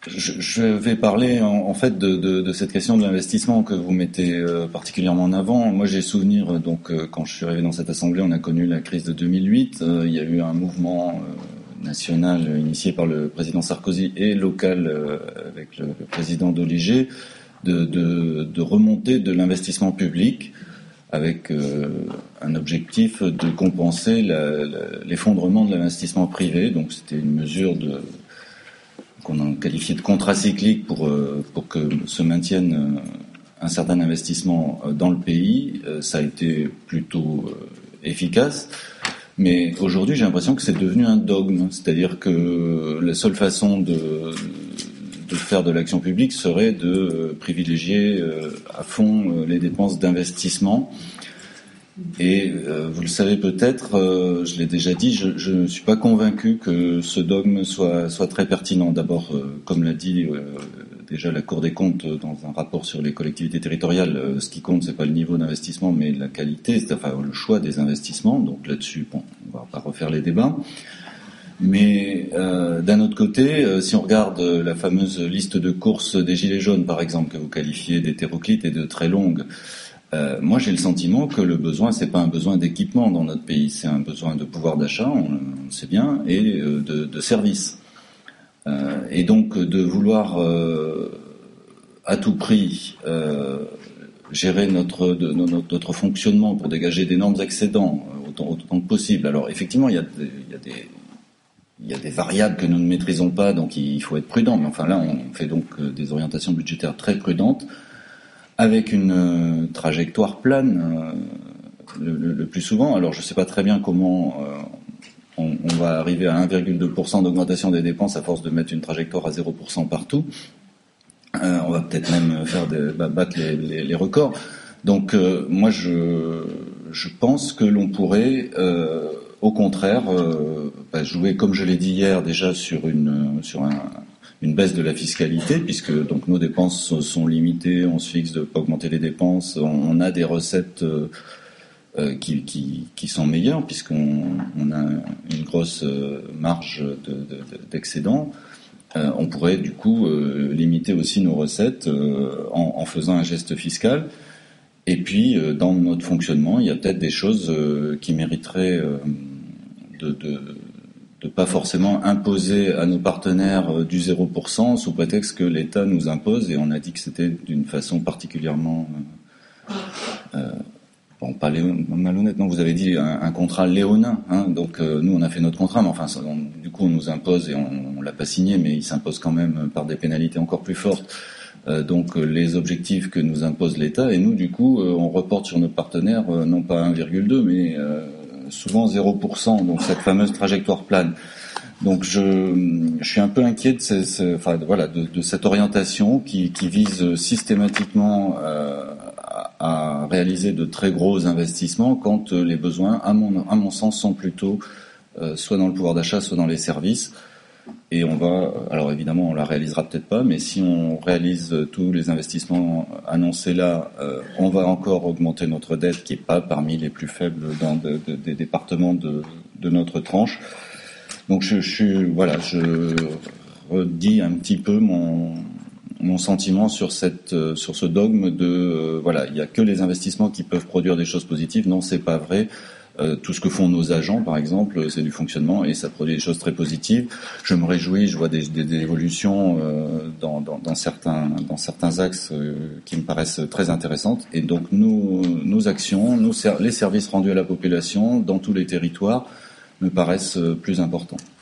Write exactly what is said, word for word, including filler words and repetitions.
Je, je vais parler en, en fait de, de, de cette question de l'investissement que vous mettez euh, particulièrement en avant. Moi, j'ai souvenir, donc euh, quand je suis arrivé dans cette assemblée, on a connu la crise de deux mille huit. Euh, il y a eu un mouvement euh, national initié par le président Sarkozy et local euh, avec le, le président Doligé de, de, de remonter de l'investissement public avec euh, un objectif de compenser la, la, l'effondrement de l'investissement privé. Donc, c'était une mesure de qu'on a qualifié de contracyclique pour pour que se maintienne un certain investissement dans le pays. Ça a été plutôt efficace, mais aujourd'hui j'ai l'impression que c'est devenu un dogme, c'est-à-dire que la seule façon de de faire de l'action publique serait de privilégier à fond les dépenses d'investissement. Et euh, vous le savez peut-être, euh, je l'ai déjà dit, je ne suis pas convaincu que ce dogme soit, soit très pertinent. D'abord, euh, comme l'a dit euh, déjà la Cour des comptes dans un rapport sur les collectivités territoriales, euh, ce qui compte, c'est pas le niveau d'investissement, mais la qualité, c'est enfin le choix des investissements. Donc là-dessus, bon, on va pas refaire les débats. Mais euh, d'un autre côté, euh, si on regarde la fameuse liste de courses des Gilets jaunes, par exemple, que vous qualifiez d'hétéroclite et de très longue, Euh, moi, j'ai le sentiment que le besoin, c'est pas un besoin d'équipement dans notre pays, c'est un besoin de pouvoir d'achat, on, on le sait bien, et euh, de, de services. Euh, et donc, de vouloir euh, à tout prix euh, gérer notre, de, notre notre fonctionnement pour dégager d'énormes excédents euh, autant, autant que possible. Alors, effectivement, il y a des, il y a des il y a des variables que nous ne maîtrisons pas, donc il faut être prudent. Mais enfin, là, on fait donc des orientations budgétaires très prudentes, avec une euh, trajectoire plane euh, le, le, le plus souvent. Alors je ne sais pas très bien comment euh, on, on va arriver à un virgule deux pour cent d'augmentation des dépenses à force de mettre une trajectoire à zéro pour cent partout. Euh, on va peut-être même faire des, bah, battre les, les, les records. Donc euh, moi je, je pense que l'on pourrait euh, au contraire euh, bah, jouer, comme je l'ai dit hier déjà, sur, une, sur un... une baisse de la fiscalité, puisque donc nos dépenses sont limitées, on se fixe de pas augmenter les dépenses, on a des recettes euh, qui, qui, qui sont meilleures, puisqu'on on a une grosse marge de, de, d'excédent. Euh, on pourrait du coup euh, limiter aussi nos recettes euh, en, en faisant un geste fiscal. Et puis euh, dans notre fonctionnement, il y a peut-être des choses euh, qui mériteraient euh, de, de de pas forcément imposer à nos partenaires du zéro pour cent sous prétexte que l'État nous impose, et on a dit que c'était d'une façon particulièrement euh, euh, bon, pas léon, malhonnête, non, vous avez dit un, un contrat léonin, hein, donc euh, nous on a fait notre contrat, mais enfin ça, on, du coup on nous impose, et on, on l'a pas signé, mais il s'impose quand même par des pénalités encore plus fortes, euh, donc euh, les objectifs que nous impose l'État, et nous du coup euh, on reporte sur nos partenaires euh, non pas un virgule deux, mais euh, souvent zéro pour cent, donc cette fameuse trajectoire plane. Donc je, je suis un peu inquiet de, ces, ces, enfin, voilà, de, de cette orientation qui, qui vise systématiquement euh, à, à réaliser de très gros investissements quand les besoins, à mon, à mon sens, sont plutôt euh, soit dans le pouvoir d'achat, soit dans les services. Et on va, alors évidemment, on la réalisera peut-être pas, mais si on réalise tous les investissements annoncés là, euh, on va encore augmenter notre dette, qui est pas parmi les plus faibles dans de, de, des départements de, de notre tranche. Donc je, je suis, voilà, je redis un petit peu mon mon sentiment sur cette sur ce dogme de euh, voilà, il y a que les investissements qui peuvent produire des choses positives. Non, c'est pas vrai. Euh, tout ce que font nos agents, par exemple, c'est du fonctionnement et ça produit des choses très positives. Je me réjouis, je vois des, des, des évolutions euh, dans, dans, dans certains dans certains axes euh, qui me paraissent très intéressantes. Et donc nos, nos actions, nos, les services rendus à la population dans tous les territoires me paraissent plus importants.